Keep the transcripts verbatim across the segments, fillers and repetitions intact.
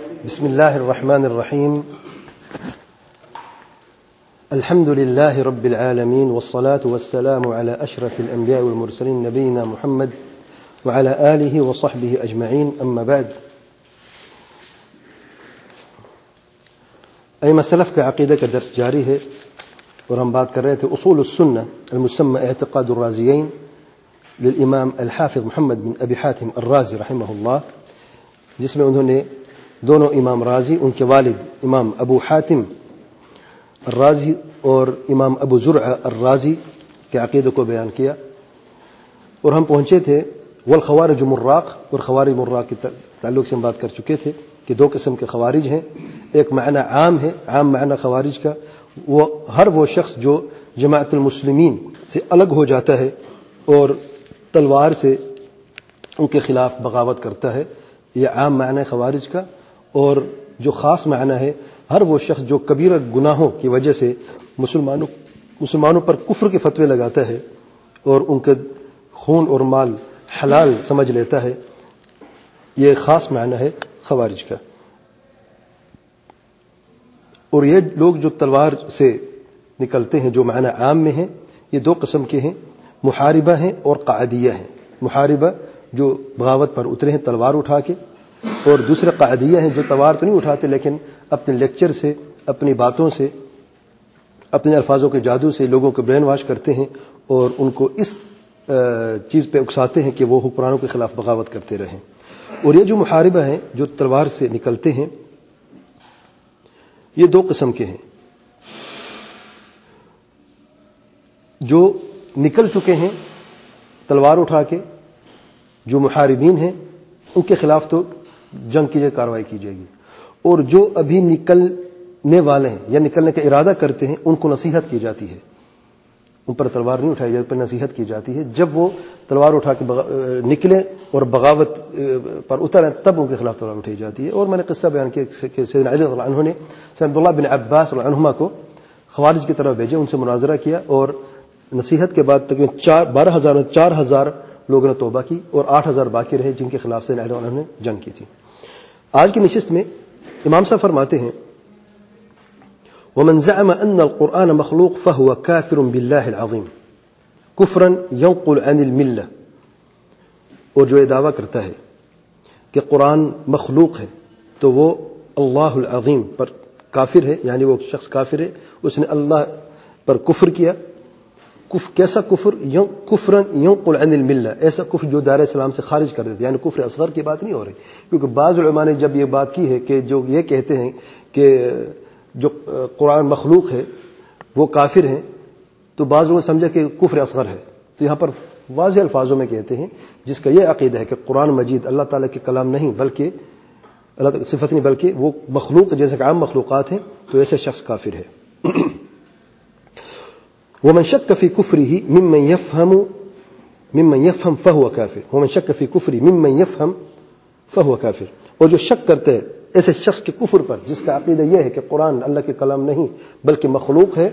بسم الله الرحمن الرحيم. الحمد لله رب العالمين، والصلاة والسلام على أشرف الأنبياء والمرسلين نبينا محمد وعلى آله وصحبه أجمعين. أما بعد، أيما سلف کا عقیدہ کا درس جاری ہے اور ہم بات کر رہے تھے اصول السنة المسمى اعتقاد الرازيين للإمام الحافظ محمد بن أبي حاتم الرازي رحمه الله، جس میں انہوں نے دونوں امام رازی، ان کے والد امام ابو حاتم الرازی اور امام ابو زرع الرازی کے عقیدے کو بیان کیا. اور ہم پہنچے تھے والخوارج مراق، اور خوارج مراق کے تعلق سے ہم بات کر چکے تھے کہ دو قسم کے خوارج ہیں. ایک معنی عام ہے، عام معنی خوارج کا وہ ہر وہ شخص جو جماعت المسلمین سے الگ ہو جاتا ہے اور تلوار سے ان کے خلاف بغاوت کرتا ہے، یہ عام معنی خوارج کا. اور جو خاص معنی ہے، ہر وہ شخص جو کبیرہ گناہوں کی وجہ سے مسلمانوں مسلمانوں پر کفر کے فتوے لگاتا ہے اور ان کا خون اور مال حلال سمجھ لیتا ہے، یہ خاص معنی ہے خوارج کا. اور یہ لوگ جو تلوار سے نکلتے ہیں جو معنی عام میں ہیں، یہ دو قسم کے ہیں، محاربہ ہیں اور قعدیہ ہیں. محاربہ جو بغاوت پر اترے ہیں تلوار اٹھا کے، اور دوسرے قعدیہ ہیں جو تلوار تو نہیں اٹھاتے لیکن اپنے لیکچر سے، اپنی باتوں سے، اپنے الفاظوں کے جادو سے لوگوں کو برین واش کرتے ہیں اور ان کو اس چیز پہ اکساتے ہیں کہ وہ حکمرانوں کے خلاف بغاوت کرتے رہیں. اور یہ جو محاربہ ہیں جو تلوار سے نکلتے ہیں، یہ دو قسم کے ہیں. جو نکل چکے ہیں تلوار اٹھا کے، جو محاربین ہیں، ان کے خلاف تو جنگ کی جائے، کارروائی کی جائے گی. اور جو ابھی نکلنے والے ہیں یا نکلنے کا ارادہ کرتے ہیں، ان کو نصیحت کی جاتی ہے، ان پر تلوار نہیں اٹھائی جاتی، پر نصیحت کی جاتی ہے. جب وہ تلوار اٹھا کے بغا... نکلے اور بغاوت پر اترے تب ان کے خلاف تلوار اٹھائی جاتی ہے. اور میں نے قصہ بیان کیا کہ سیدنا علی رضی اللہ عنہ نے سیدنا عبداللہ بن عباس رضی اللہ عنہما کو خوارج کی طرف بھیجے، ان سے مناظرہ کیا اور نصیحت کے بعد تقریباً چار بارہ ہزار چار ہزار لوگوں نے توبہ کی اور آٹھ ہزار باقی رہے جن کے خلاف سیدنا علی رضی اللہ عنہ نے جنگ کی تھی. آج کی نشست میں امام صاحب فرماتے ہیں ومن زعم ان القرآن مخلوق فهو كافر بالله العظيم كفرا ينقل عن الملة. اور جو یہ دعویٰ کرتا ہے کہ قرآن مخلوق ہے تو وہ اللہ العظیم پر کافر ہے، یعنی وہ شخص کافر ہے، اس نے اللہ پر کفر کیا. کف کیسا کفر؟ کفرا ينقل عن الملة، ایسا کفر جو دائرہ اسلام سے خارج کر دیتے، یعنی کفر اصغر کی بات نہیں ہو رہی. کیونکہ بعض علماء نے جب یہ بات کی ہے کہ جو یہ کہتے ہیں کہ جو قرآن مخلوق ہے وہ کافر ہیں، تو بعض لوگوں نے سمجھا کہ کفر اصغر ہے. تو یہاں پر واضح الفاظوں میں کہتے ہیں جس کا یہ عقیدہ ہے کہ قرآن مجید اللہ تعالیٰ کے کلام نہیں بلکہ اللہ تعالیٰ کی صفت نہیں بلکہ وہ مخلوق جیسے کہ عام مخلوقات ہیں، تو ایسے شخص کافر ہے. ومن شك في كفره ممن يفهم ممن يفهم فهو كافر ومن شك في كفره ممن يفهم فهو كافر. اور جو شک کرتے ہیں ایسے شخص کے کفر پر جس کا عقیدہ یہ ہے کہ قرآن اللہ کے کلام نہیں بلکہ مخلوق ہے،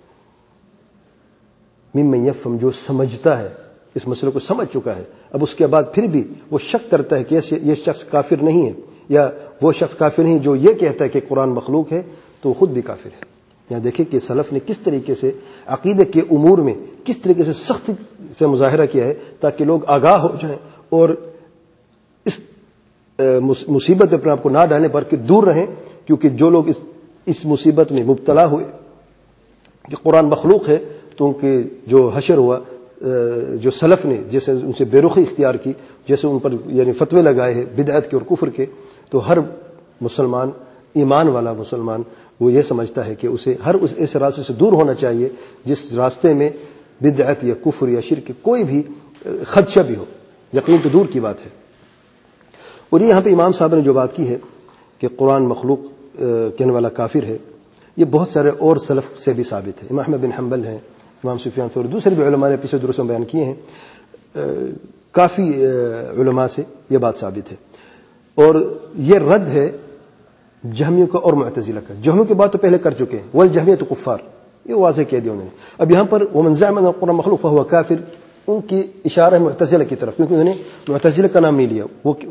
ممن يفهم جو سمجھتا ہے، اس مسئلے کو سمجھ چکا ہے، اب اس کے بعد پھر بھی وہ شک کرتا ہے کہ یہ شخص کافر نہیں ہے یا وہ شخص کافر نہیں جو یہ کہتا ہے کہ قرآن مخلوق ہے، تو وہ خود بھی کافر ہے. یہاں دیکھیں کہ سلف نے کس طریقے سے عقیدے کے امور میں کس طریقے سے سختی سے مظاہرہ کیا ہے تاکہ لوگ آگاہ ہو جائیں اور اس مصیبت میں اپنے آپ کو نہ ڈالیں بلکہ دور رہیں. کیونکہ جو لوگ اس اس مصیبت میں مبتلا ہوئے کہ قرآن مخلوق ہے، تو ان کے جو حشر ہوا، جو سلف نے جیسے ان سے بے رخی اختیار کی، جیسے ان پر یعنی فتوے لگائے ہیں بدعت کے اور کفر کے، تو ہر مسلمان، ایمان والا مسلمان، وہ یہ سمجھتا ہے کہ اسے ہر اس ایسے راستے سے دور ہونا چاہیے جس راستے میں بدعت یا کفر یا شرک کوئی بھی خدشہ بھی ہو. یقین تو دور کی بات ہے. اور یہ یہاں پہ امام صاحب نے جو بات کی ہے کہ قرآن مخلوق کہنے والا کافر ہے، یہ بہت سارے اور سلف سے بھی ثابت ہے. امام احمد بن حنبل ہیں، امام سفیان ثوری، دوسرے بھی علماء نے پچھلے درسوں میں بیان کیے ہیں. کافی علماء سے یہ بات ثابت ہے. اور یہ رد ہے جہمیوں کا اور معتزلہ کا. جہمیوں کی بات تو پہلے کر چکے ہیں، والجہمیۃ کفار، یہ واضح کہہ دیا انہوں نے. اب یہاں پر ومن زعم ان القرآن مخلوق فهو کافر، ان کی اشارہ ہے معتزلہ کی طرف، کیونکہ انہوں نے معتزلہ کا نام نہیں لیا. وہ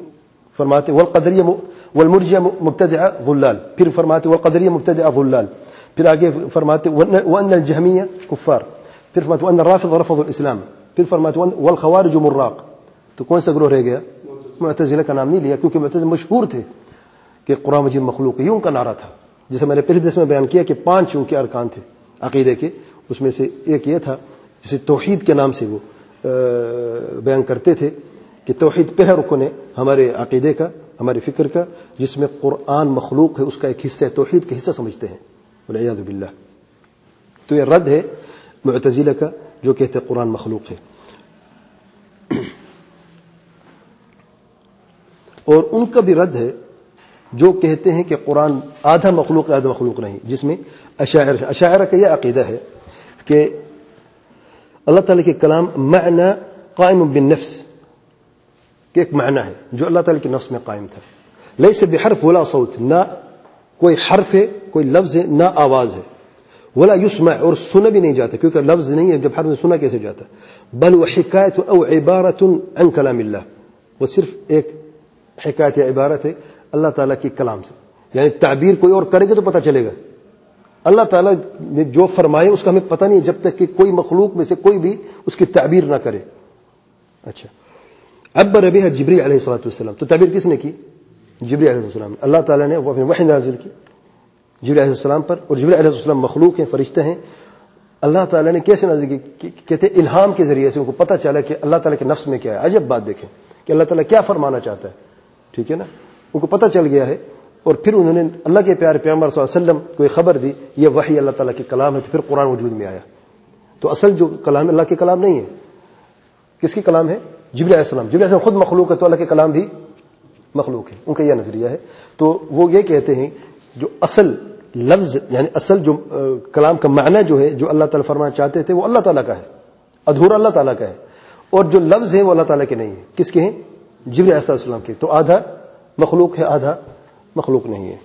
فرماتے والقدریہ والمرجیہ مبتدعہ ضلال، پھر فرماتے والقدریہ مبتدعہ ضلال، پھر آگے فرماتے وان الجہمیہ کفار، پھر فرماتے وان الرافض رفضوا الاسلام، پھر فرماتے والخوارج مراق. تو کون سا گروہ رہ گیا؟ معتزلہ کا نام نہیں لیا، کیونکہ معتزلہ مشہور تھے کہ قرآن مجید مخلوق ہے، یہ ان کا نعرہ تھا. جیسے میں نے پہلے درس میں بیان کیا کہ پانچ ان کے ارکان تھے عقیدے کے، اس میں سے ایک یہ تھا جسے توحید کے نام سے وہ بیان کرتے تھے کہ توحید پہلا رکن ہے ہمارے عقیدے کا، ہمارے فکر کا، جس میں قرآن مخلوق ہے اس کا ایک حصہ ہے، توحید کا حصہ سمجھتے ہیں والعیاذ باللہ. تو یہ رد ہے معتزلہ کا جو کہتے ہیں قرآن مخلوق ہے. اور ان کا بھی رد ہے جو کہتے ہیں کہ قرآن آدھا مخلوق ہے آدھا مخلوق نہیں، جس میں اشاعرہ اشاعرہ کا یہ عقیدہ ہے کہ اللہ تعالیٰ کے کلام معنی قائم بالنفس، کہ ایک معنی ہے جو اللہ تعالیٰ کے نفس میں قائم تھا، لیس بحرف ولا صوت، نہ کوئی حرف ہے کوئی لفظ ہے نہ آواز ہے، ولا یسمع، اور سنا بھی نہیں جاتا کیونکہ لفظ نہیں ہے، جب حرف سنا کیسے جاتا، بل وہ حکایت او عبارت عن کلام اللہ، وہ صرف ایک حکایت یا عبارت ہے اللہ تعالیٰ کی کلام سے. یعنی تعبیر کوئی اور کرے گا تو پتہ چلے گا، اللہ تعالیٰ نے جو فرمائے اس کا ہمیں پتہ نہیں جب تک کہ کوئی مخلوق میں سے کوئی بھی اس کی تعبیر نہ کرے. اچھا، عبر بها جبریل علیہ الصلوۃ والسلام، تو تعبیر کس نے کی؟ جبریل علیہ السلام. اللہ تعالیٰ نے وہ اپنے وحی نازل کی جبریل علیہ السلام پر، اور جبریل علیہ السلام مخلوق ہیں، فرشتے ہیں. اللہ تعالیٰ نے کیسے نازل کی؟ کہتے ہیں الہام کے ذریعے سے ان کو پتہ چلا کہ اللہ تعالیٰ کے نفس میں کیا ہے. عجب بات دیکھیں کہ اللہ تعالیٰ کیا فرمانا چاہتا ہے، ٹھیک ہے نا، ان کو پتہ چل گیا ہے. اور پھر انہوں نے اللہ کے پیارے پیغمبر صلی اللہ علیہ وسلم کو ایک خبر دی یہ وحی اللہ تعالیٰ کے کلام ہے، تو پھر قرآن وجود میں آیا. تو اصل جو کلام اللہ کے کلام نہیں ہے، کس کی کلام ہے؟ جبریل علیہ السلام. جبریل علیہ السلام خود مخلوق ہے تو اللہ کے کلام بھی مخلوق ہے، ان کا یہ نظریہ ہے. تو وہ یہ کہتے ہیں جو اصل لفظ یعنی اصل جو کلام کا معنی جو ہے جو اللہ تعالیٰ فرمانا چاہتے تھے وہ اللہ تعالیٰ کا ہے، ادھورا اللہ تعالیٰ کا ہے، اور جو لفظ ہے وہ اللہ تعالیٰ کے نہیں ہے. کس کے ہیں؟ جبریل علیہ السلام کے. تو آدھا مخلوق ہے آدھا مخلوق نہیں ہے.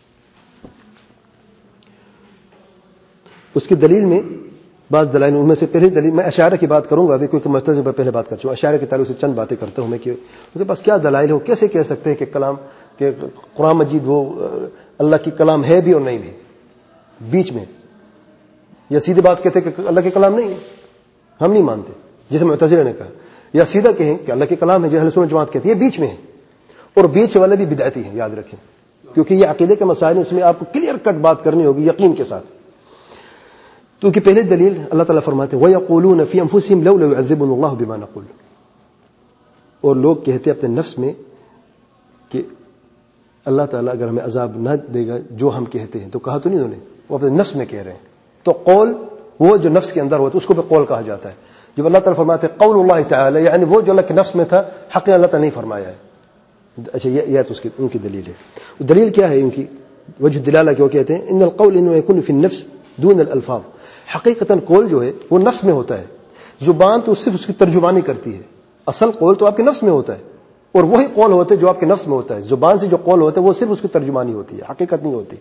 اس کی دلیل میں بعض دلائل، ان میں سے پہلی دلیل میں اشاعرہ کی بات کروں گا ابھی، کیونکہ معتزلہ پر پہلے بات کر چکا. اشاعرہ کے تعلق سے چند باتیں کرتا ہوں میں کہ ان کے پاس کیا دلائل ہے، کیسے کہہ سکتے ہیں کہ کلام کہ قرآن مجید وہ اللہ کی کلام ہے بھی اور نہیں بھی، بیچ میں، یا سیدھی بات کہتے ہیں کہ اللہ کے کلام نہیں ہے، ہم نہیں مانتے جیسے معتزلہ نے کہا، یا سیدھا کہیں کہ اللہ کے کلام ہے جو اہل سنت جماعت کہتی ہے، بیچ میں ہے. اور بیچ والے بھی بدعتی ہیں، یاد رکھیں، کیونکہ یہ عقیدے کے مسائل ہیں، اس میں آپ کو کلیئر کٹ بات کرنی ہوگی یقین کے ساتھ. تو کہ پہلے دلیل اللہ تعالیٰ فرماتے ہیں وَيَقُولُونَ فِي أَنفُسِهِمْ لَوْلَا يُعَذِّبُنَا اللَّهُ بِمَا نَقُولُ، اور لوگ کہتے اپنے نفس میں کہ اللہ تعالیٰ اگر ہمیں عذاب نہ دے گا جو ہم کہتے ہیں، تو کہا تو نہیں انہوں نے، وہ اپنے نفس میں کہہ رہے ہیں. تو قول وہ جو نفس کے اندر ہوتا ہے اس کو بھی قول کہا جاتا ہے. جب اللہ تعالیٰ فرماتے ہیں قول اللہ تعالی، یعنی وہ جو اللہ کے نفس میں تھا حق اللہ تعالیٰ نہیں فرمایا ہے. اچھا، یہ تو اس کی ان کی دلیل ہے. دلیل کیا ہے ان کی؟ وجہ دلالہ کیوں کہتے ہیں ان القول انما يكون في النفس دون الالفاظ، حقیقتاً قول جو ہے وہ نفس میں ہوتا ہے، زبان تو صرف اس کی ترجمانی کرتی ہے، اصل قول تو آپ کے نفس میں ہوتا ہے، اور وہی قول ہوتا ہے جو آپ کے نفس میں ہوتا ہے. زبان سے جو قول ہوتا ہے وہ صرف اس کی ترجمانی ہوتی ہے، حقیقت نہیں ہوتی.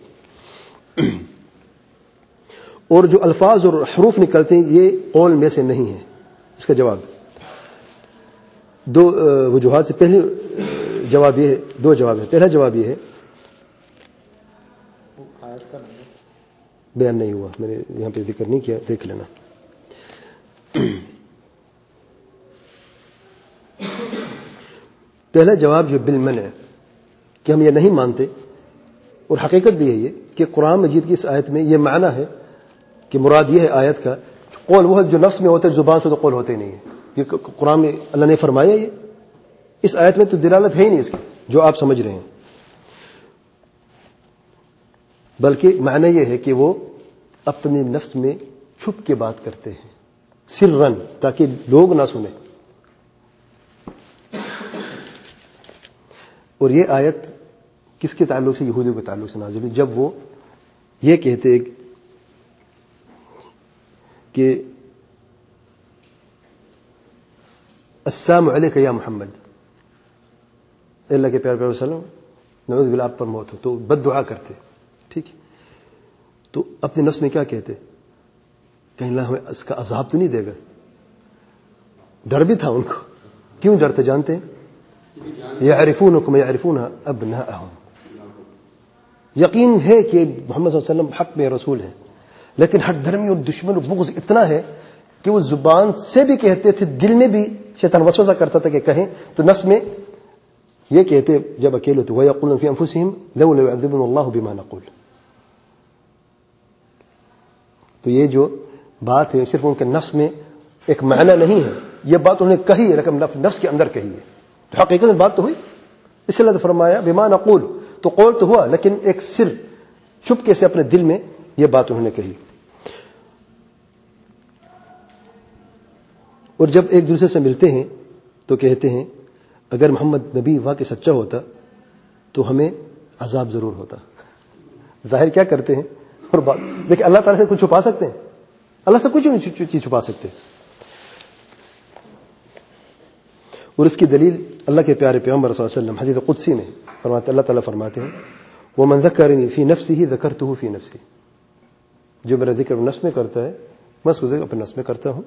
اور جو الفاظ اور حروف نکلتے ہیں یہ قول میں سے نہیں ہے. اس کا جواب دو وجوہات سے، پہلی جواب یہ ہے، دو جواب ہے. پہلا جواب یہ ہے، بیان نہیں ہوا، میں نے یہاں پہ ذکر نہیں کیا، دیکھ لینا. پہلا جواب جو بالمنع کہ ہم یہ نہیں مانتے، اور حقیقت بھی ہے یہ کہ قرآن مجید کی اس آیت میں یہ معنی ہے کہ مراد یہ ہے آیت کا قول وہ جو نفس میں ہوتا ہے، زبان سے تو قول ہوتے ہی نہیں ہے. یہ قرآن میں اللہ نے فرمایا، یہ اس آیت میں تو دلالت ہے ہی نہیں اس کی جو آپ سمجھ رہے ہیں، بلکہ معنی یہ ہے کہ وہ اپنے نفس میں چھپ کے بات کرتے ہیں سرن، تاکہ لوگ نہ سنیں. اور یہ آیت کس کے تعلق سے؟ یہودیوں کے تعلق سے نازل ہوئی، جب وہ یہ کہتے کہ السلام علیک یا محمد، اللہ کے پیارے پیارے وسلم نعوذ باللہ آپ پر موت ہو، تو بد دعا کرتے. ٹھیک ہے، تو اپنے نفس میں کیا کہتے؟ کہیں اللہ ہمیں اس کا عذاب تو نہیں دے گا. ڈر بھی تھا ان کو. کیوں ڈرتے جانتے ہیں؟ یعرفونکم یعرفون ابناءہم. یقین ہے کہ محمد صلی اللہ علیہ وسلم حق میں رسول ہیں، لیکن ہٹ دھرمی اور دشمن اور بغض اتنا ہے کہ وہ زبان سے بھی کہتے تھے، دل میں بھی شیطان وسوسہ کرتا تھا کہ کہیں، تو نفس میں یہ کہتے جب اکیلے تو وَيَقُولُونَ فِي أَنفُسِهِمْ لَوْلَا يُعَذِّبُنَا اللَّهُ بِمَا نَقُولُ. تو یہ جو بات ہے صرف ان کے نفس میں ایک معنی نہیں ہے، یہ بات انہوں نے کہی ہے لیکن نفس کے اندر کہی ہے، تو حقیقت میں بات تو ہوئی. اس لیے اللہ نے فرمایا بما نقول، تو قول تو ہوا لیکن ایک سر چپکے سے اپنے دل میں یہ بات انہوں نے کہی. اور جب ایک دوسرے سے ملتے ہیں تو کہتے ہیں اگر محمد نبی واقعی سچا ہوتا تو ہمیں عذاب ضرور ہوتا. ظاہر کیا کرتے ہیں اور بات دیکھیں، اللہ تعالیٰ سے کچھ چھپا سکتے ہیں؟ اللہ سے کچھ نہیں چیز چھپا سکتے. اور اس کی دلیل اللہ کے پیارے پیغمبر صلی اللہ علیہ وسلم حدیث قدسی میں فرماتے، اللہ تعالیٰ فرماتے ہیں وَمَنْ ذَكَّرَنِي فِي نَفْسِهِ ذَكَرْتُهُ فِي نَفْسِي. جو میرا ذکر نفس میں کرتا ہے میں اس کو ذکر اپنے نفس میں کرتا ہوں.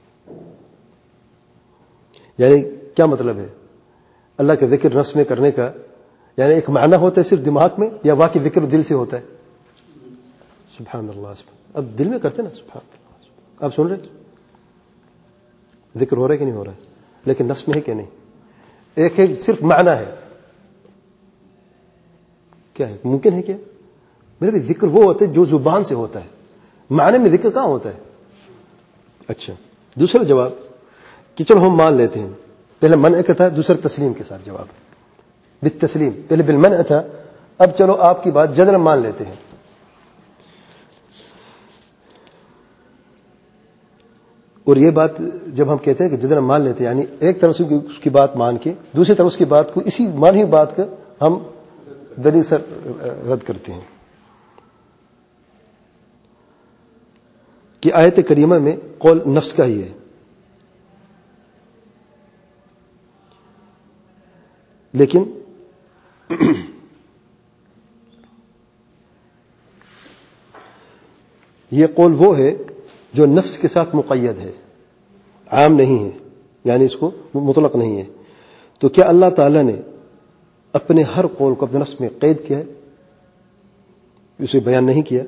یعنی کیا مطلب ہے اللہ کے ذکر نفس میں کرنے کا؟ یعنی ایک معنی ہوتا ہے صرف دماغ میں، یا واقعی ذکر دل سے ہوتا ہے؟ سبحان اللہ. اب دل میں کرتے نا، سبحان اللہ. آپ سن رہے ذکر ہو رہا ہے کہ نہیں ہو رہا ہے، لیکن نفس میں ہے کہ نہیں؟ ایک ہے صرف معنی ہے. کیا ہے؟ ممکن ہے کیا؟ میرے بھی ذکر وہ ہوتا ہے جو زبان سے ہوتا ہے، معنی میں ذکر کہاں ہوتا ہے؟ اچھا، دوسرا جواب کہ چلو ہم مان لیتے ہیں، پہلے منع کا تھا، دوسرا تسلیم کے ساتھ جواب بالتسلیم. پہلے بالمنع تھا، اب چلو آپ کی بات جدلا مان لیتے ہیں. اور یہ بات جب ہم کہتے ہیں کہ جدلا مان لیتے ہیں، یعنی ایک طرف سے اس کی بات مان کے دوسری طرف اس کی بات کو اسی مانی بات کا ہم دلیل سے رد کرتے ہیں. کہ آیت کریمہ میں قول نفس کا ہی ہے، لیکن یہ قول وہ ہے جو نفس کے ساتھ مقید ہے، عام نہیں ہے، یعنی اس کو مطلق نہیں ہے. تو کیا اللہ تعالیٰ نے اپنے ہر قول کو اپنے نفس میں قید کیا ہے؟ اسے بیان نہیں کیا.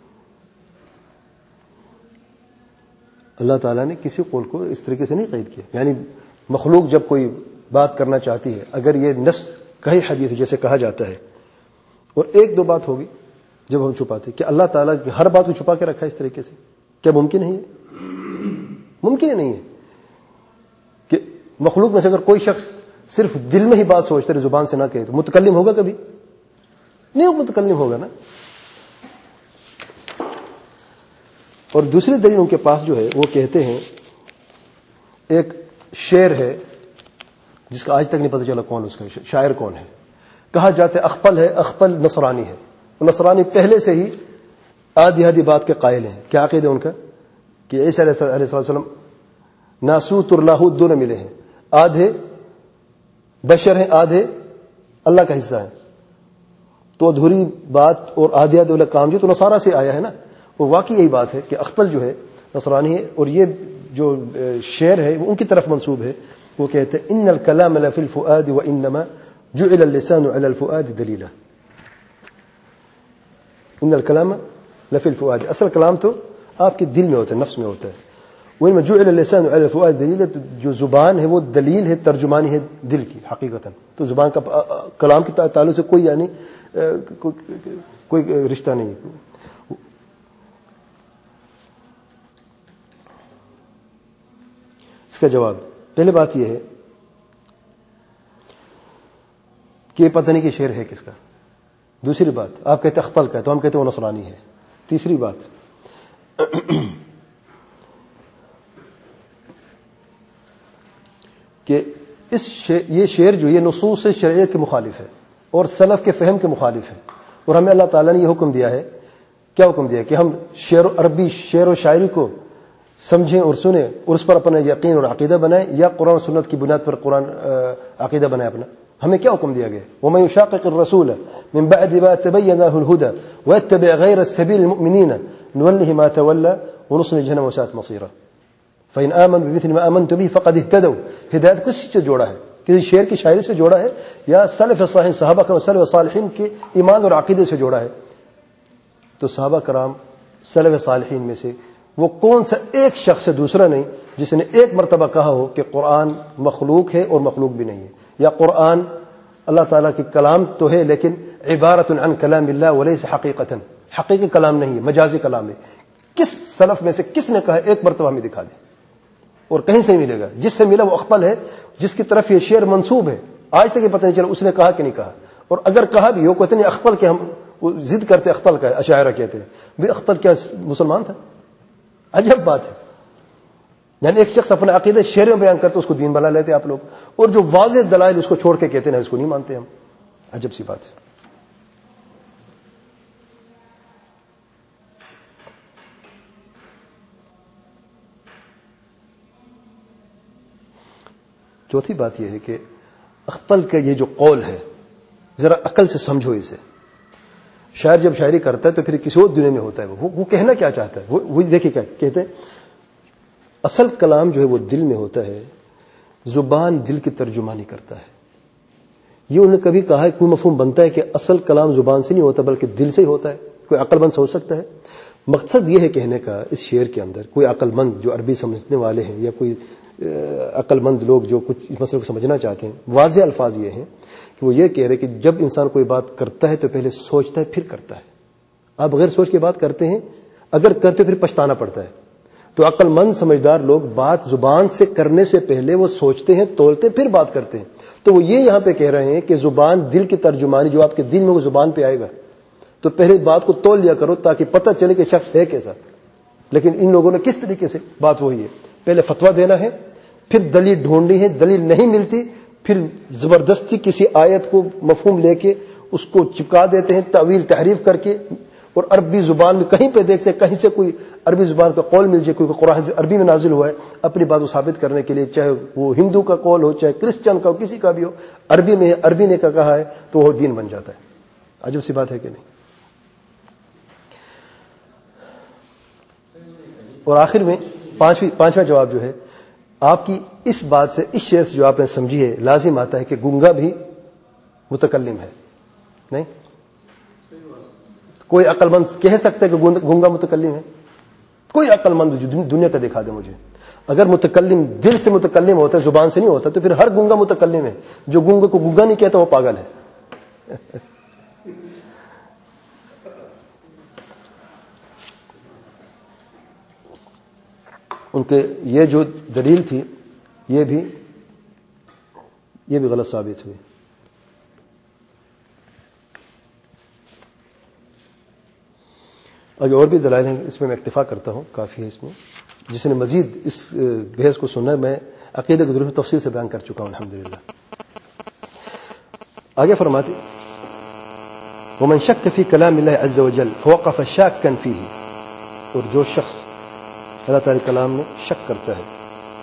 اللہ تعالیٰ نے کسی قول کو اس طریقے سے نہیں قید کیا. یعنی مخلوق جب کوئی بات کرنا چاہتی ہے، اگر یہ نفس کا ہی حدیث جیسے کہا جاتا ہے، اور ایک دو بات ہوگی جب ہم چھپاتے کہ اللہ تعالیٰ کی ہر بات کو چھپا کے رکھا ہے اس طریقے سے، کیا ممکن ہے؟ ممکن ہی نہیں ہے کہ مخلوق میں سے اگر کوئی شخص صرف دل میں ہی بات سوچتے رہے، زبان سے نہ کہے، تو متکلم ہوگا کبھی؟ نہیں وہ متکلم ہوگا نا. اور دوسری دلیل ان کے پاس جو ہے وہ کہتے ہیں ایک شعر ہے جس کا آج تک نہیں پتہ چلا کون اس کا شاعر کون ہے. کہا جاتا ہے اخپل ہے، اخپل نصرانی ہے. نصرانی پہلے سے ہی آدھی آدھی بات کے قائل ہیں. کیا عقیدہ ان کا؟ کہ عیسیٰ علیہ السلام ناسوت اور لاہوت دونوں ملے ہیں، آدھے بشر ہیں، آدھے اللہ کا حصہ ہیں. تو ادھوری بات اور آدھے آدھے والا کام جو تو نصارہ سے آیا ہے نا. اور واقعی یہی بات ہے کہ اخپل جو ہے نصرانی ہے. اور یہ جو شعر ہے وہ ان کی طرف منسوب ہے. وہ کہتے ہیں ان الکلام لفی الفؤاد وانما جعل اللسان على الفؤاد دلیلا. ان الکلام لفی الفؤاد، اصل کلام تو آپ کے دل میں ہوتا ہے، نفس میں ہوتا ہے. وانما جعل اللسان على الفؤاد دلیلا، جو زبان ہے وہ دلیل ہے، ترجمانی ہے دل کی حقیقتا. تو زبان کا کلام کے تعلق سے کوئی یعنی کوئی رشتہ نہیں. اس کا جواب پہلے بات یہ ہے کہ یہ پتہ نہیں کہ شعر ہے کس کا. دوسری بات آپ کہتے اخپل کا ہے تو ہم کہتے وہ نصرانی ہے. تیسری بات کہ اس شعر یہ شعر جو یہ نصوص شرعیہ کے مخالف ہے اور سلف کے فہم کے مخالف ہے. اور ہمیں اللہ تعالیٰ نے یہ حکم دیا ہے، کیا حکم دیا؟ کہ ہم شعر و عربی شعر و شاعری کو سمجھیں اور سنیں اور اس پر اپنا یقین اور عقیدہ بنائیں، یا قرآن و سنت کی بنیاد پر قرآن عقیدہ بنائیں اپنا. ہمیں کیا حکم دیا گیا؟ وَمَن يُشَاقِقِ الرَّسُولَ مِن بَعْدِ مَا تَبَيَّنَ لَهُ الْهُدَى وَيَتَّبِعْ غَيْرَ سَبِيلِ الْمُؤْمِنِينَ نُوَلِّهِ مَا تَوَلَّى وَنُصْلِهِ جَهَنَّمَ وَسَاءَتْ مَصِيرًا فَإِنْ آمَنُوا بِمِثْلِ مَا آمَنْتُم بِهِ فَقَدِ اهْتَدَوْا. ہدایت کس چیز سے جوڑا ہے؟ کسی شعر کی شاعری سے جوڑا ہے یا سلف صالحین صحابہ کرام سلف صالحین کے ایمان اور عقیدے سے جوڑا ہے؟ تو صحابہ کرام سلف صالحین میں سے وہ کون سا ایک شخص ہے دوسرا نہیں جس نے ایک مرتبہ کہا ہو کہ قرآن مخلوق ہے اور مخلوق بھی نہیں ہے، یا قرآن اللہ تعالیٰ کی کلام تو ہے لیکن عبارت عن کلام اللہ ولیس حقیقتا، حقیقی کلام نہیں ہے، مجازی کلام ہے؟ کس سلف میں سے کس نے کہا؟ ایک مرتبہ ہمیں دکھا دیں، اور کہیں سے نہیں ملے گا۔ جس سے ملا وہ اخطل ہے، جس کی طرف یہ شعر منسوب ہے، آج تک یہ پتہ نہیں چلا اس نے کہا کہ نہیں کہا، اور اگر کہا بھی ہو کہتے نہیں اخطل کے، ہم ضد کرتے اخطل کا، اشاعرہ کہتے ہیں بھی اخطل کیا مسلمان تھا؟ عجب بات ہے، یعنی ایک شخص اپنے عقیدے شعر میں بیان کرتے اس کو دین بنا لیتے آپ لوگ، اور جو واضح دلائل اس کو چھوڑ کے کہتے ہیں اس کو نہیں مانتے ہم۔ عجب سی بات ہے۔ چوتھی بات یہ ہے کہ اخطل کا یہ جو قول ہے ذرا عقل سے سمجھو اسے۔ شاعر جب شاعری کرتا ہے تو پھر کسی اور دنیا میں ہوتا ہے، وہ وہ کہنا کیا چاہتا ہے، وہ دیکھیے کیا کہتے ہیں، اصل کلام جو ہے وہ دل میں ہوتا ہے، زبان دل کی ترجمانی کرتا ہے۔ یہ انہوں نے کبھی کہا ہے، کوئی مفہوم بنتا ہے کہ اصل کلام زبان سے نہیں ہوتا بلکہ دل سے ہی ہوتا ہے؟ کوئی عقل مند سوچ سکتا ہے؟ مقصد یہ ہے کہنے کا اس شعر کے اندر، کوئی عقل مند جو عربی سمجھنے والے ہیں یا کوئی عقل مند لوگ جو کچھ اس مسئلے کو سمجھنا چاہتے ہیں، واضح الفاظ یہ ہیں کہ وہ یہ کہہ رہے کہ جب انسان کوئی بات کرتا ہے تو پہلے سوچتا ہے پھر کرتا ہے۔ آپ غیر سوچ کے بات کرتے ہیں، اگر کرتے پھر پچھتانا پڑتا ہے۔ تو عقل مند سمجھدار لوگ بات زبان سے کرنے سے پہلے وہ سوچتے ہیں، تولتے پھر بات کرتے ہیں۔ تو وہ یہ یہاں پہ کہہ رہے ہیں کہ زبان دل کی ترجمانی، جو آپ کے دل میں وہ زبان پہ آئے گا تو پہلے بات کو تول لیا کرو تاکہ پتہ چلے کہ شخص ہے کیسا۔ لیکن ان لوگوں نے کس طریقے سے، بات وہی ہے، پہلے فتویٰ دینا ہے، پھر دلیل ڈھونڈنی ہے، دلیل نہیں ملتی پھر زبردستی کسی آیت کو مفہوم لے کے اس کو چپکا دیتے ہیں، تعویل تحریف کر کے، اور عربی زبان میں کہیں پہ دیکھتے ہیں کہیں سے کوئی عربی زبان کا قول مل جائے، کوئی قرآن سے عربی میں نازل ہوا ہے اپنی بات کو ثابت کرنے کے لیے، چاہے وہ ہندو کا قول ہو چاہے کرسچن کا ہو، کسی کا بھی ہو، عربی میں عربی نے کا کہا ہے تو وہ دین بن جاتا ہے۔ عجب سی بات ہے کہ نہیں؟ اور آخر میں پانچویں پانچواں جواب جو ہے آپ کی اس بات سے، اس شعر سے جو آپ نے سمجھی ہے، لازم آتا ہے کہ گونگا بھی متکلم ہے؟ نہیں، کوئی عقل مند کہہ سکتا ہے کہ گونگا متکلم ہے؟ کوئی عقل مند جو دنیا کا دکھا دے مجھے۔ اگر متکلم دل سے متکلم ہوتا ہے، زبان سے نہیں ہوتا، تو پھر ہر گونگا متکلم ہے۔ جو گونگا کو گونگا نہیں کہتا وہ پاگل ہے۔ ان کے یہ جو دلیل تھی یہ بھی یہ بھی غلط ثابت ہوئی۔ اور اور بھی دلائل ہیں، اس میں میں اکتفا کرتا ہوں، کافی ہے اس میں۔ جس نے مزید اس بحث کو سننا ہے، میں عقیدہ کی ضرورت تفصیل سے بیان کر چکا ہوں الحمدللہ۔ آگے فرماتے ومن شک فی کلام اللہ عز وجل فوقف شاکا فیہ، اور جو شخص اللہ تعالی کلام میں شک کرتا ہے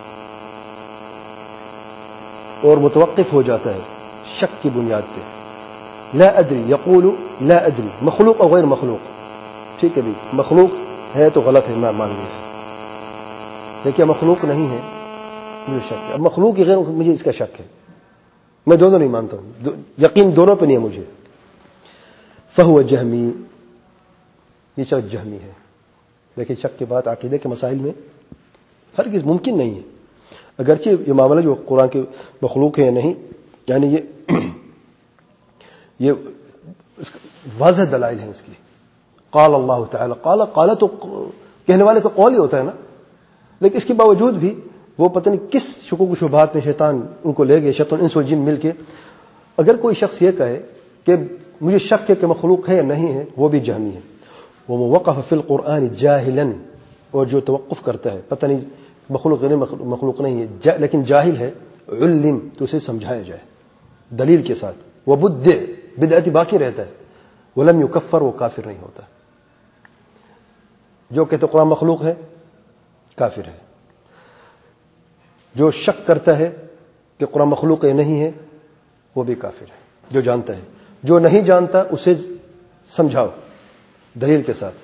اور متوقف ہو جاتا ہے شک کی بنیاد پہ، لا ادری یقول لا ادری، مخلوق اور غیر مخلوق، ٹھیک ہے بھی مخلوق ہے تو غلط ہے، میں مان لیا، لیکن مخلوق نہیں ہے مجھے شک ہے، اب مخلوق غیر مجھے اس کا شک ہے، میں دونوں نہیں مانتا ہوں، یقین دونوں پہ نہیں ہے مجھے۔ فہو جہمی، یہ شخص جہمی ہے۔ دیکھیں شک کے بعد عقیدے کے مسائل میں ہرگز ممکن نہیں ہے، اگرچہ یہ معاملہ جو قرآن کے مخلوق ہے نہیں، یعنی یہ یہ واضح دلائل ہیں اس کی۔ قال اللہ تعالی، قال قال تو کہنے والے کا قول ہی ہوتا ہے نا، لیکن اس کے باوجود بھی وہ پتہ نہیں کس شکوک و شبہات میں شیطان ان کو لے گئے، شیطان انس و جن مل کے۔ اگر کوئی شخص یہ کہے کہ مجھے شک ہے کہ مخلوق ہے یا نہیں ہے، وہ بھی جہمی ہے۔ وہ وقف فی القرآن جاہلا، اور جو توقف کرتا ہے پتہ نہیں مخلوق نہیں مخلوق نہیں ہے لیکن جاہل ہے، علم تو اسے سمجھایا جائے دلیل کے ساتھ، وہ بدع بدعتی باقی رہتا ہے، ولم یکفر، وہ کافر نہیں ہوتا۔ جو کہتے قرآن مخلوق ہے کافر ہے، جو شک کرتا ہے کہ قرآن مخلوق ہے نہیں ہے وہ بھی کافر ہے، جو جانتا ہے۔ جو نہیں جانتا اسے سمجھاؤ دلیل کے ساتھ،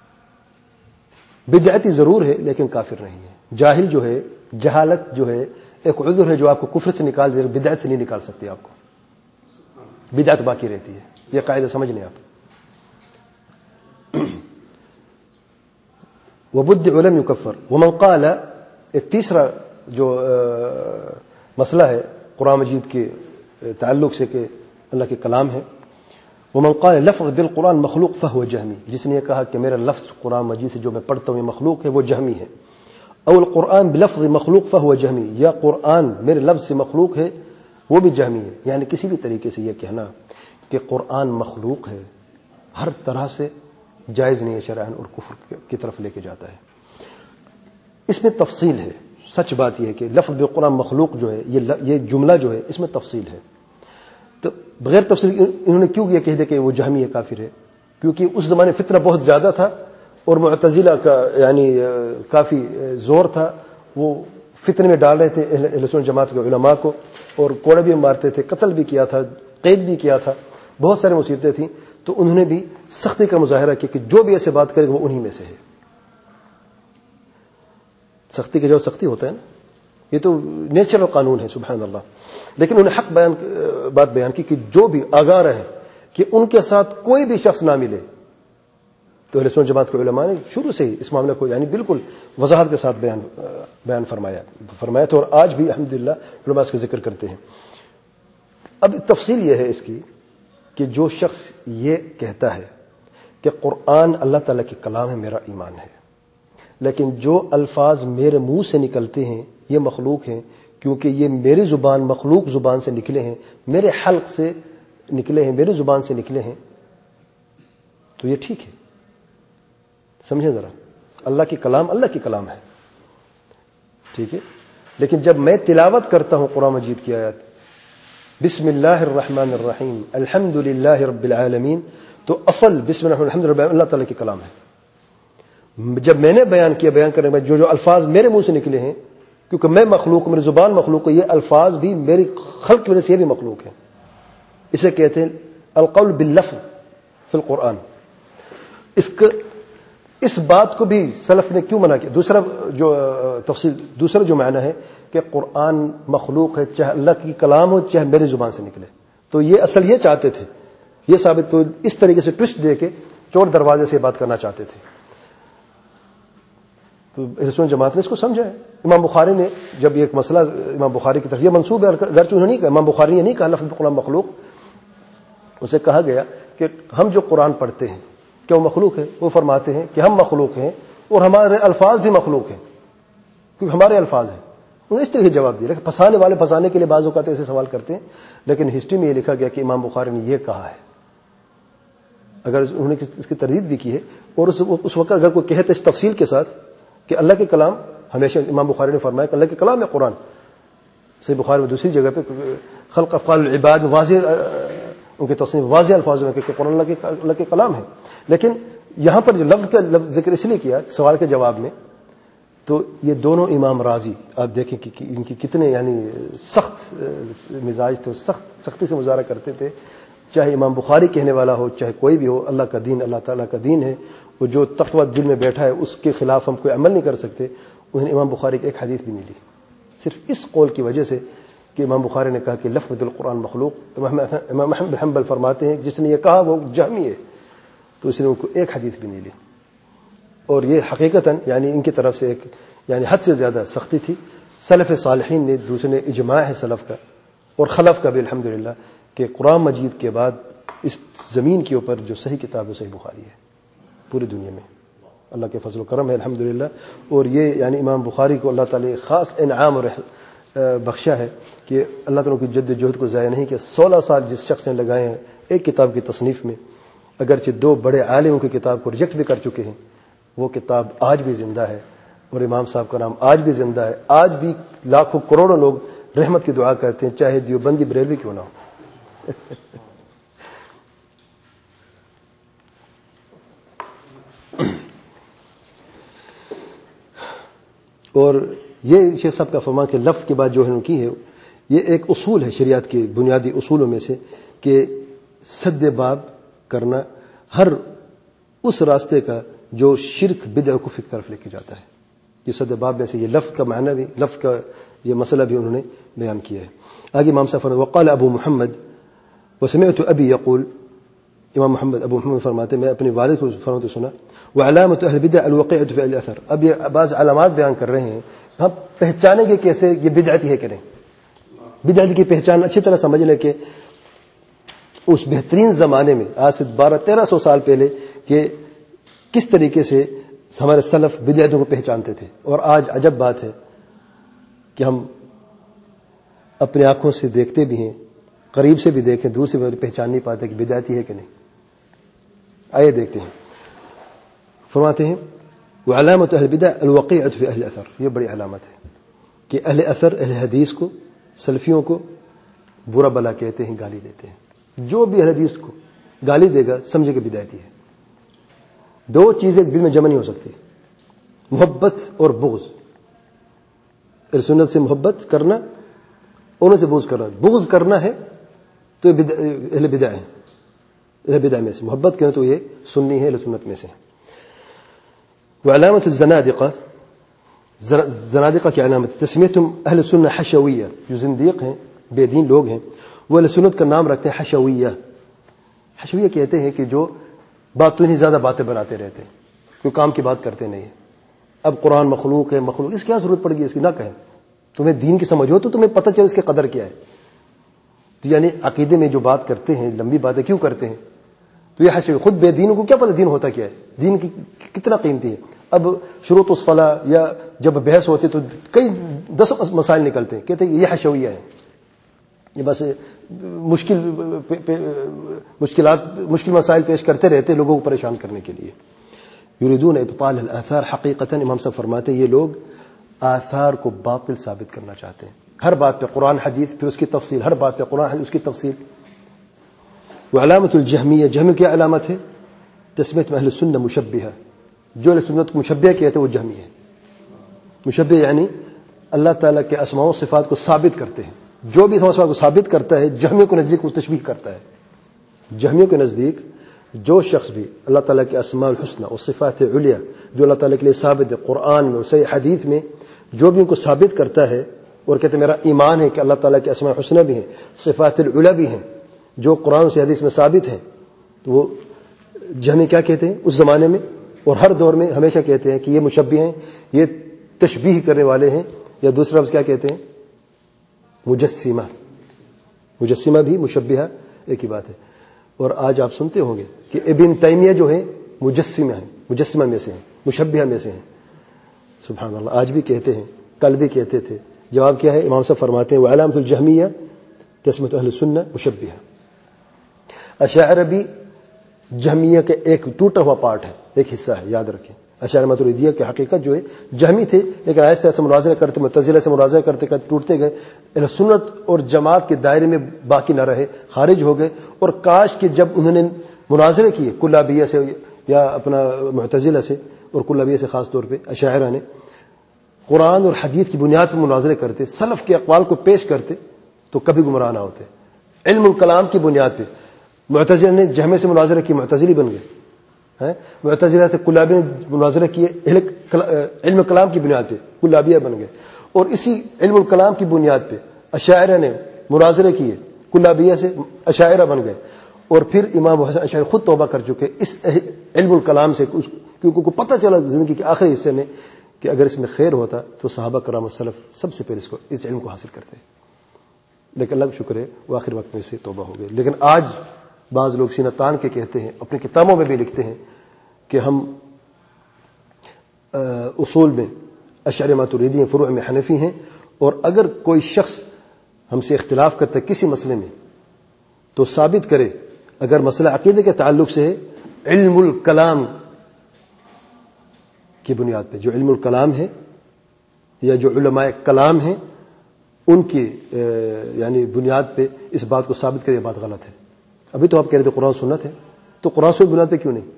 بدعتی ضرور ہے لیکن کافر نہیں ہے۔ جاہل جو ہے، جہالت جو ہے ایک عذر ہے جو آپ کو کفر سے نکال دے، بدعت سے نہیں نکال سکتی، آپ کو بدعت باقی رہتی ہے. یہ قاعدہ سمجھ لیں آپ. وبدع لم يكفر. ومن قال، ایک تیسرا جو مسئلہ ہے قرآن مجید کے تعلق سے کہ اللہ کے کلام ہے، ومن قال لفظ بالقرآن مخلوق فهو جہمی، جس نے یہ کہا کہ میرا لفظ قرآن مجید سے جو میں پڑھتا ہوں یہ مخلوق ہے، وہ جہمی ہے. او القرآن بلفظ مخلوق فهو جہمی، یا قرآن میرے لفظ سے مخلوق ہے وہ بھی جہمی ہے. یعنی کسی بھی طریقے سے یہ کہنا کہ قرآن مخلوق ہے ہر طرح سے جائز نہیں ہے شرعاً، اور کفر کی طرف لے کے جاتا ہے. اس میں تفصیل ہے. سچ بات یہ ہے کہ لفظ بالقرآن مخلوق جو ہے، یہ جملہ جو ہے اس میں تفصیل ہے. تو بغیر تفصیل انہوں نے کیوں یہ کہہ دیا کہ وہ جہمی ہے، کافر ہے؟ کیونکہ اس زمانے فتنہ بہت زیادہ تھا اور معتزلہ کا یعنی کافی زور تھا. وہ فتنے میں ڈال رہے تھے اہل سنت جماعت کے علماء کو، اور کوڑے بھی مارتے تھے، قتل بھی کیا تھا، قید بھی کیا تھا، بہت سارے مصیبتیں تھیں. تو انہوں نے بھی سختی کا مظاہرہ کیا کہ جو بھی ایسے بات کرے وہ انہی میں سے ہے. سختی کا جو سختی ہوتا ہے نا، یہ تو نیچرل قانون ہے، سبحان اللہ. لیکن انہوں نے حق بیان بات بیان کی کہ جو بھی آگاہ رہے کہ ان کے ساتھ کوئی بھی شخص نہ ملے. تو اہل سنت جماعت کے علماء نے شروع سے ہی اس معاملے کو یعنی بالکل وضاحت کے ساتھ بیان بیان فرمایا فرمایا تھا، اور آج بھی الحمدللہ علماء اس کا ذکر کرتے ہیں. اب تفصیل یہ ہے اس کی کہ جو شخص یہ کہتا ہے کہ قرآن اللہ تعالیٰ کی کلام ہے، میرا ایمان ہے، لیکن جو الفاظ میرے منہ سے نکلتے ہیں یہ مخلوق ہیں، کیونکہ یہ میری زبان مخلوق زبان سے نکلے ہیں، میرے حلق سے نکلے ہیں، میری زبان سے نکلے ہیں، تو یہ ٹھیک ہے. سمجھیں ذرا، اللہ کی کلام اللہ کی کلام ہے، ٹھیک ہے. لیکن جب میں تلاوت کرتا ہوں قرآن مجید کی آیات، بسم اللہ الرحمن الرحیم الحمد للہ رب العالمین، تو اصل بسم اللہ الحمد للہ اللہ تعالیٰ کی کلام ہے. جب میں نے بیان کیا، بیان کرنے میں جو جو الفاظ میرے منہ سے نکلے ہیں، کیونکہ میں مخلوق ہوں، میری زبان مخلوق ہے، یہ الفاظ بھی میری خلق کی وجہ سے یہ بھی مخلوق ہیں. اسے کہتے ہیں القول باللفظ فی القرآن. اس کا اس بات کو بھی سلف نے کیوں منع کیا؟ دوسرا جو تفصیل دوسرا جو معنی ہے کہ قرآن مخلوق ہے، چاہے اللہ کی کلام ہو چاہے میری زبان سے نکلے. تو یہ اصل یہ چاہتے تھے، یہ ثابت تو اس طریقے سے ٹوسٹ دے کے چور دروازے سے بات کرنا چاہتے تھے. تو اہل سنت جماعت نے اس کو سمجھا ہے. امام بخاری نے جب یہ ایک مسئلہ امام بخاری کی طرف یہ منسوب ہے، اگرچہ انہوں نے نہیں کہا، امام بخاری نے نہیں کہا لفظ قرآن مخلوق، اسے کہا گیا کہ ہم جو قرآن پڑھتے ہیں کیا وہ مخلوق ہے؟ وہ فرماتے ہیں کہ ہم مخلوق ہیں اور ہمارے الفاظ بھی مخلوق ہیں، کیونکہ ہمارے الفاظ ہیں. انہوں نے اس طرح جواب دیا. لیکن پھنسانے والے پھنسانے کے لیے بعض اوقات ایسے سوال کرتے ہیں، لیکن ہسٹری میں یہ لکھا گیا کہ امام بخاری نے یہ کہا ہے. اگر انہوں نے اس کی تردید بھی کی ہے، اور اس وقت اگر کوئی کہتا ہے اس تفصیل کے ساتھ کہ اللہ کے کلام، ہمیشہ امام بخاری نے فرمایا کہ اللہ کے کلام ہے قرآن. صحیح بخاری میں دوسری جگہ پہ خلق افعال العباد میں واضح ان کے تصنیف واضح الفاظ میں کہ قرآن اللہ کے اللہ کے کلام ہے. لیکن یہاں پر جو لفظ کا لفظ ذکر اس لیے کیا سوال کے جواب میں، تو یہ دونوں امام راضی آپ دیکھیں کہ ان کی کتنے یعنی سخت مزاج تھے، سخت سختی سے مظاہرہ کرتے تھے. چاہے امام بخاری کہنے والا ہو چاہے کوئی بھی ہو، اللہ کا دین اللہ تعالیٰ کا دین ہے، وہ جو تقوی دل میں بیٹھا ہے اس کے خلاف ہم کوئی عمل نہیں کر سکتے. انہیں امام بخاری کی ایک حدیث بھی نہیں لی، صرف اس قول کی وجہ سے کہ امام بخاری نے کہا کہ لفظ بالقرآن مخلوق. امام احمد بن حنبل فرماتے ہیں جس نے یہ کہا وہ جہمی ہے، تو اس نے ان کو ایک حدیث بھی نہیں لی. اور یہ حقیقتاً یعنی ان کی طرف سے ایک یعنی حد سے زیادہ سختی تھی. سلف صالحین نے دوسرے نے اجماع ہے سلف کا اور خلف کا بھی الحمدللہ کہ قرآن مجید کے بعد اس زمین کے اوپر جو صحیح کتاب ہے صحیح بخاری ہے پوری دنیا میں. اللہ کے فضل و کرم ہے الحمدللہ. اور یہ یعنی امام بخاری کو اللہ تعالی خاص انعام اور بخشا ہے کہ اللہ تعالیٰ کی جد و جہد کو ضائع نہیں کیا. سولہ سال جس شخص نے لگائے ہیں ایک کتاب کی تصنیف میں، اگرچہ دو بڑے عالموں کی کتاب کو ریجیکٹ بھی کر چکے ہیں، وہ کتاب آج بھی زندہ ہے اور امام صاحب کا نام آج بھی زندہ ہے. آج بھی لاکھوں کروڑوں لوگ رحمت کی دعا کرتے ہیں، چاہے دیوبندی بریلوی کیوں نہ ہو. اور یہ شیخ صاحب کا فرمان کہ لفظ کے بعد جو انہوں نے کی ہے یہ ایک اصول ہے شریعت کے بنیادی اصولوں میں سے کہ سد باب کرنا ہر اس راستے کا جو شرک بدع کو فی طرف لے کے جاتا ہے. یہ سد باب میں سے یہ لفظ کا معنی بھی لفظ کا یہ مسئلہ بھی انہوں نے بیان کیا ہے. آگے امام صاحب فرماتے وقال ابو محمد وسمعت ابی یقول، امام محمد ابو محمد فرماتے میں اپنے والد کو فرماتے سنا وعلامۃ اہل البدع الوقیعۃ فی الاثر. اب یہ بعض علامات بیان کر رہے ہیں، ہم پہچانیں گے کیسے یہ بدعتی ہے کہ نہیں. بدعت کی پہچان اچھی طرح سمجھ لیں کہ اس بہترین زمانے میں آج سے بارہ تیرہ سو سال پہلے کہ کس طریقے سے ہمارے سلف بدعتوں کو پہچانتے تھے. اور آج عجب بات ہے کہ ہم اپنی آنکھوں سے دیکھتے بھی ہیں، قریب سے بھی دیکھیں، دور سے بھی پہچان نہیں پاتے کہ بدعتی ہے کہ نہیں. آئیے دیکھتے ہیں. فرماتے ہیں وعلامۃ اہل البدع الوقیعۃ فی اہل الاثر. یہ بڑی علامت ہے کہ اہل اثر، اہل حدیث کو، سلفیوں کو برا بلا کہتے ہیں، گالی دیتے ہیں. جو بھی اہل حدیث کو گالی دے گا سمجھے کہ بدعتی ہے. دو چیزیں دل میں جمع نہیں ہو سکتی، محبت اور بغض. اہل سنت سے محبت کرنا، انہوں سے بغض کرنا. بغض کرنا ہے تو یہ اہل بدع ہے، اہل بدع میں سے. محبت کرنا تو یہ سنی ہے، اہل سنت میں سے. وعلامت الزنادقہ، زنادقہ کی علامت تسمیتهم اہل سنہ حشویہ. جو زندیق ہیں، بے دین لوگ ہیں، وہ اہل سنت کا نام رکھتے ہیں حشویہ. حشویہ کہتے ہیں کہ جو بات تو نہیں زیادہ باتیں بناتے رہتے ہیں، کوئی کام کی بات کرتے نہیں ہیں. اب قرآن مخلوق ہے، مخلوق، اس کی کیا ضرورت پڑ گئی اس کی؟ نہ کہیں. تمہیں دین کی سمجھ ہو تو تمہیں پتہ چلے اس کی قدر کیا ہے. تو یعنی عقیدے میں جو بات کرتے ہیں، لمبی باتیں کیوں کرتے ہیں؟ تو یہ حشویہ. خود بے دینوں کو کیا پتہ دین ہوتا کیا ہے، دین کی کتنا قیمتی ہے. اب شروط الصلاح یا جب بحث ہوتی تو کئی دس مسائل نکلتے ہیں، کہتے ہیں یہ حشویہ ہے. یہ بس مشکل مشکلات مشکل مسائل پیش کرتے رہتے لوگوں کو پریشان کرنے کے لیے. یریدون ابطال الاثار. حقیقتا امام صاحب فرماتے ہیں یہ لوگ آثار کو باطل ثابت کرنا چاہتے ہیں. ہر بات پہ قرآن حدیث، پھر اس کی تفصیل، ہر بات پہ قرآن حدیث اس کی تفصیل. وعلامت الجہمیہ، جہمی کی علامت ہے تسمیت اہل السنہ مشبہہ. جو اہل سنت کو مشبہ کہتے ہیں وہ جہمی ہے. مشبہ یعنی اللہ تعالیٰ کے اسماء و صفات کو ثابت کرتے ہیں. جو بھی اسماء و صفات کو ثابت کرتا ہے جہمیوں کے نزدیک وہ تشبیہ کرتا ہے. جہمیوں کے نزدیک جو شخص بھی اللہ تعالیٰ کے اسماء الحسنى اور صفات علیہ جو اللہ تعالیٰ کے لیے ثابت ہے قرآن میں اور صحیح حدیث میں، جو بھی ان کو ثابت کرتا ہے اور کہتے ہیں میرا ایمان ہے کہ اللہ تعالیٰ کے اسماء الحسنى بھی ہیں، صفات العلی بھی ہیں، جو قرآن سے حدیث میں ثابت ہیں، تو وہ جہمی کیا کہتے ہیں اس زمانے میں اور ہر دور میں ہمیشہ کہتے ہیں کہ یہ مشبہ ہیں، یہ تشبیہ کرنے والے ہیں. یا دوسرا لفظ کیا کہتے ہیں؟ مجسمہ. مجسمہ بھی مشبہہ ایک ہی بات ہے. اور آج آپ سنتے ہوں گے کہ ابن تیمیہ جو ہیں مجسمہ ہیں، مجسمہ میں سے ہیں، مشبہہ میں سے ہیں. سبحان اللہ. آج بھی کہتے ہیں، کل بھی کہتے تھے. جواب کیا ہے؟ امام صاحب فرماتے ہیں وعلامۃ الجہمیہ تسمیۃ اہل السنہ مشبہہ. اشاعرہ بھی جہمیہ کے ایک ٹوٹا ہوا پارٹ ہے، ایک حصہ ہے، یاد رکھیں. اشاعرہ ماتریدیہ کی حقیقت جو ہے جہمی تھے، لیکن آہستہ آہستہ مناظرہ کرتے، معتزلہ سے مناظرہ کرتے کرتے ٹوٹتے گئے، اہل سنت اور جماعت کے دائرے میں باقی نہ رہے، خارج ہو گئے. اور کاش کہ جب انہوں نے مناظرے کیے کلابیہ سے یا اپنا معتزلہ سے، اور کلابیہ سے خاص طور پہ اشاعرہ نے قرآن اور حدیث کی بنیاد پر مناظرے کرتے، سلف کے اقوال کو پیش کرتے، تو کبھی گمراہ نہ ہوتے. علم الکلام کی بنیاد پہ معتزلہ نے جہمی سے مناظرہ کی، معتزلی بن گئے. معتزلہ سے کلابی نے مناظرہ کیے، علم کلام کی بنیاد پہ کلابیہ بن گئے. اور اسی علم الکلام کی بنیاد پہ اشاعرہ نے مناظرے کیے، کلابیہ سے اشاعرہ بن گئے. اور پھر امام حسن اشعری خود توبہ کر چکے اس علم الکلام سے، کیونکہ کو پتہ چلا زندگی کے آخری حصے میں کہ اگر اس میں خیر ہوتا تو صحابہ کرام و سلف سب سے پہلے اس کو اس علم کو حاصل کرتے. لیکن اللہ کا شکر ہے وہ آخر وقت میں سے توبہ ہو گئے. لیکن آج بعض لوگ سینہ تان کے کہتے ہیں، اپنی کتابوں میں بھی لکھتے ہیں کہ ہم اصول میں اشعری ماتریدی ہیں، فروع میں حنفی ہیں، اور اگر کوئی شخص ہم سے اختلاف کرتا ہے کسی مسئلے میں تو ثابت کرے، اگر مسئلہ عقیدے کے تعلق سے ہے، علم الکلام کی بنیاد پہ. جو علم الکلام ہے یا جو علماء کلام ہیں ان کی یعنی بنیاد پہ اس بات کو ثابت کرے، یہ بات غلط ہے. ابھی تو آپ کہہ رہے تھے قرآن سنت ہے، تو قرآن سنت بنیاد پہ کیوں نہیں؟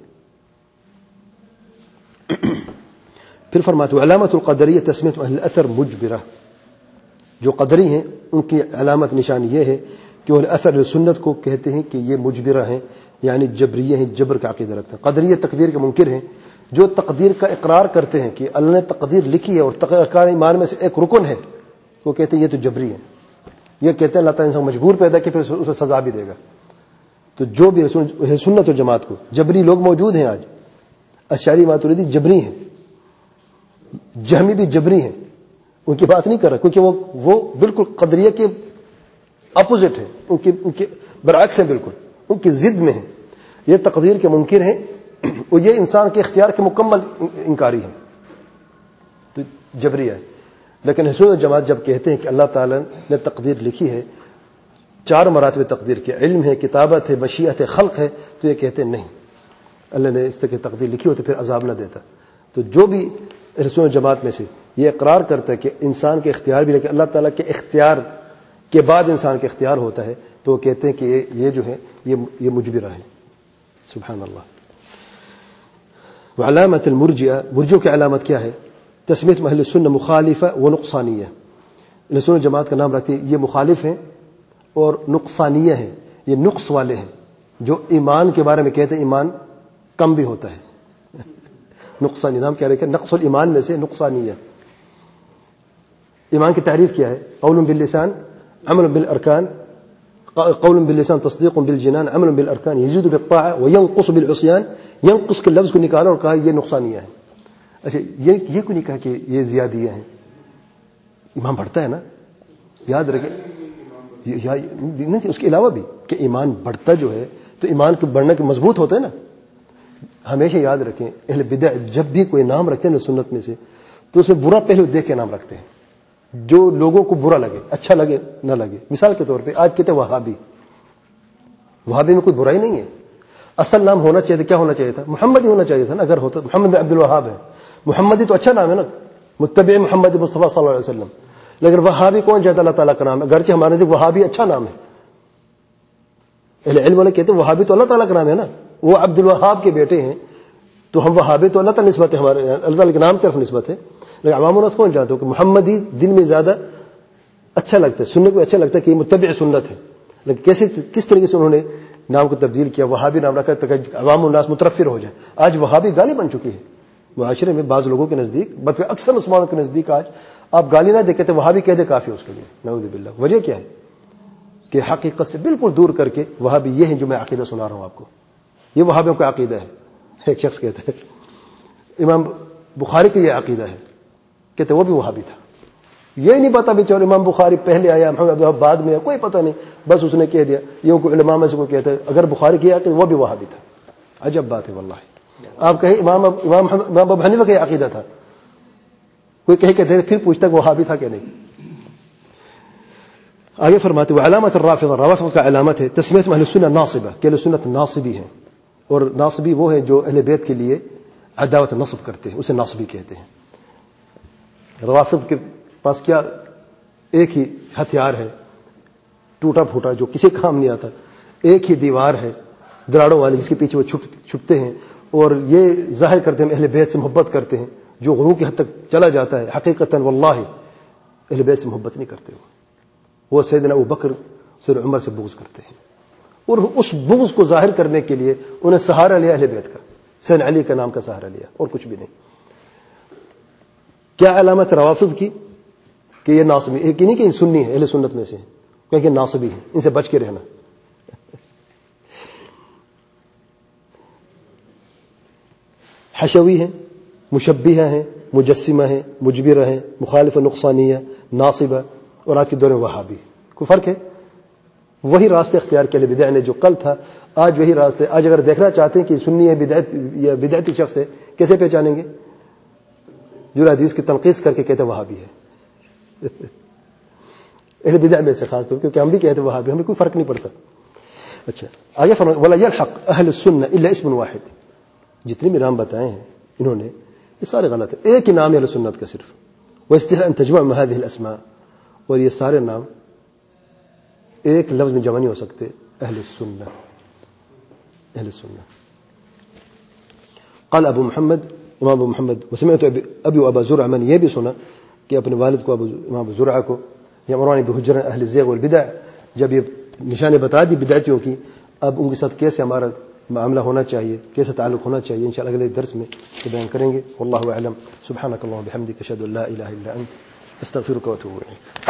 پھر فرماتے ہیں علامت القدریہ تسمیۃ اہل الاثر مجبرہ. جو قدری ہیں ان کی علامت نشان یہ ہے کہ وہ اثر سنت کو کہتے ہیں کہ یہ مجبرہ ہیں، یعنی جبریہ ہیں، جبر کا عقیدہ رکھتے ہیں. قدریہ تقدیر کے منکر ہیں، جو تقدیر کا اقرار کرتے ہیں کہ اللہ نے تقدیر لکھی ہے اور تقدیر ایمان میں سے ایک رکن ہے. وہ کہتے ہیں یہ تو جبری ہے. یہ کہتے ہیں اللہ تعالیٰ انسان مجبور پیدا کہ پھر اسے سزا بھی دے گا. تو جو بھی رسول سنت و جماعت کو جبری لوگ موجود ہیں آج. اشعری ماتریدی جبری ہیں, جہمی بھی جبری ہیں, ان کی بات نہیں کر رہا کیونکہ وہ وہ بالکل قدریہ کے اپوزٹ ہیں, ان کے ان کے برعکس ہیں, بالکل ان کی ضد میں ہیں. یہ تقدیر کے منکر ہیں اور یہ انسان کے اختیار کے مکمل انکاری ہیں. تو جبری ہے. لیکن حسن جماعت جب کہتے ہیں کہ اللہ تعالیٰ نے تقدیر لکھی ہے, چار مراتب تقدیر کے, علم ہے, کتابت ہے, مشیت ہے, خلق ہے, تو یہ کہتے ہیں نہیں, اللہ نے اس طرح کی تقدیر لکھی ہو تو پھر عذاب نہ دیتا. تو جو بھی حسن جماعت میں سے یہ اقرار کرتا ہے کہ انسان کے اختیار بھی, لیکن اللہ تعالیٰ کے اختیار کے بعد انسان کا اختیار ہوتا ہے, تو وہ کہتے ہیں کہ یہ یہ جو ہے یہ یہ مجبرہ ہے. سبحان اللہ. وعلامت المرجئہ, مرجئوں کی علامت کیا ہے؟ تسمیت اہل السنہ مخالفہ و نقصانیہ. اہل سنت جماعت کا نام رکھتے ہیں یہ مخالف ہیں اور نقصانیہ ہیں, یہ نقص والے ہیں, جو ایمان کے بارے میں کہتے ہیں ایمان کم بھی ہوتا ہے. نقصانی نام کیا رکھا؟ نقص الایمان میں سے نقصانیہ. ایمان کی تعریف کیا ہے؟ قول باللسان عمل بالارکان, قول باللسان تصدیق بالجنان عمل بالارکان یزید بالطاعہ وینقص بالعصیان. ینقص کے لفظ کو نکالا اور کہا یہ نقصانیہ ہے. اچھا یہ یہ کو نہیں کہا کہ یہ زیادیاں ہیں, ایمان بڑھتا ہے نا, یاد رکھیں. نہیں اس کے علاوہ بھی کہ ایمان بڑھتا جو ہے تو ایمان کے بڑھنے کے مضبوط ہوتا ہے نا. ہمیشہ یاد رکھیں اہل بدع جب بھی کوئی نام رکھتے ہیں نا سنت میں سے, تو اس میں برا پہلو دیکھ کے نام رکھتے ہیں, جو لوگوں کو برا لگے, اچھا لگے نہ لگے. مثال کے طور پہ آج کہتے ہیں وہابی. وہابی میں کوئی برائی نہیں ہے, اصل نام ہونا چاہیے تھا, کیا ہونا چاہیے تھا؟ محمد ہی ہونا چاہیے تھا نا. اگر ہوتا محمد بن عبد الوہاب ہے, محمدی تو اچھا نام ہے نا, متبع محمد مصطفیٰ صلی اللہ علیہ وسلم. لیکن وہابی کون چاہتا؟ اللہ تعالیٰ کا نام ہے, اگرچہ ہمارے جو وہابی اچھا نام ہے. اہل علم والے کہتے ہیں وہابی تو اللہ تعالیٰ کا نام ہے نا, وہ عبد الوہاب کے بیٹے ہیں, تو ہم وہابی تو اللہ تعالیٰ نسبت ہے, ہمارے اللہ تعالیٰ کے نام کی طرف نسبت ہے. لیکن عوام الناس کون جانتے ہو کہ محمدی دل میں زیادہ اچھا لگتا ہے, سننے کو اچھا لگتا ہے کہ یہ متبع سنت ہے. لیکن کیسے کس طریقے سے انہوں نے نام کو تبدیل کیا, وہابی نام رکھا تاکہ عوام الناس مترفر ہو جائے. آج وہابی گالی بن چکی ہے معاشرے میں, بعض لوگوں کے نزدیک, بلکہ اکثر مسلمانوں کے نزدیک آج آپ گالی نہ دے کہتے وہابی کہہ دے کافی اس کے لیے, نعوذ باللہ. وجہ کیا ہے کہ حقیقت سے بالکل دور کر کے وہابی یہ ہیں جو میں عقیدہ سنا رہا ہوں آپ کو, یہ وہابیوں کا عقیدہ ہے. ایک شخص کہتا ہے امام بخاری کا یہ عقیدہ ہے, کہتے وہ بھی وہابی تھا. یہ نہیں پتا بیچارے امام بخاری پہلے آیا محمد بعد میں, کوئی پتہ نہیں, بس اس نے کہہ دیا. یہ کوئی علماء میں سے کوئی کہتا ہے اگر بخاری کیا کہ وہ بھی وہابی تھا. عجب بات ہے واللہ. آپ کہیں امام امام امام ابو حنیفہ کا عقیدہ تھا, کوئی کہے کہتے پھر پوچھتا کہ وہابی تھا کہ نہیں. آگے فرماتے ہیں علامت الرافضہ, رافضہ کا علامت ہے تسمیت اہل السنہ ناصبہ, کہ اہل سنت ناصبی ہیں. اور ناصبی وہ ہیں جو اہل بیت کے لیے عداوت نصب کرتے ہیں, اسے ناصبی کہتے ہیں. رافض کے پاس کیا ایک ہی ہتھیار ہے ٹوٹا پھوٹا جو کسی کام نہیں آتا, ایک ہی دیوار ہے دراڑوں والی جس کے پیچھے وہ چھپ چھپتے ہیں, اور یہ ظاہر کرتے ہیں اہل بیت سے محبت کرتے ہیں, جو غرور کی حد تک چلا جاتا ہے. حقیقتاً واللہ اہل بیت سے محبت نہیں کرتے, وہ سیدنا ابو بکر سیدنا عمر سے بغض کرتے ہیں, اور اس بغض کو ظاہر کرنے کے لیے انہیں سہارا لیا اہل بیت کا, سیدنا علی کا نام کا سہارا لیا, اور کچھ بھی نہیں. کیا علامت روافض کی کہ یہ ناصبی, ایک نہیں کہ سنی ہے, اہل سنت میں سے کیونکہ ناصبی ہیں, ان سے بچ کے رہنا. حشوی ہیں, مشبیہ ہیں, مجسمہ ہیں, مجبرہ ہیں, مخالف نقصانیہ, ناصبہ, اور آج کے دور میں وہابی. کوئی فرق ہے؟ وہی راستے اختیار کے لیے بدع نے جو کل تھا آج وہی راستے. آج اگر دیکھنا چاہتے ہیں کہ سنی ہے بدعت یا بدعتی شخص ہے, کیسے پہچانیں گے؟ جو حدیث کی تنقیص کر کے کہتے وہابی ہے. اہل بدع میں سے خاص طور کیونکہ ہم بھی کہتے وہابی, ہمیں کوئی فرق نہیں پڑتا. اچھا آگے فرمایا ولا يلحق اہل السنہ الا اسم واحد. جتنے بھی نام بتائے ہیں انہوں نے یہ سارے غلط ہیں, ایک ہی نام ہے اہل سنت کا صرف. واستحاء ان تجمع هذه الاسماء, اور یہ سارے نام ایک لفظ میں جمع نہیں ہو سکتے. اہل السنہ, اہل السنہ. قال ابو محمد, امام ابو محمد, وسمعت ابي وابا زرع, من یہ بھی سنا کہ اپنے والد کو ابو امام ابو زرع کو یامرون بحجر اہل الزیغ والبدع, جب یہ نشانے بتا دی بدعتیوں کی, اب ان کے ساتھ کیسے ہمارا معاملہ ہونا چاہیے, کیسے تعلق ہونا چاہیے, انشاءاللہ اگلے درس میں بیان کریں گے. واللہ اعلم. سبحانك اللهم وبحمدك اشهد ان لا اله الا انت استغفرك واتوب اليك.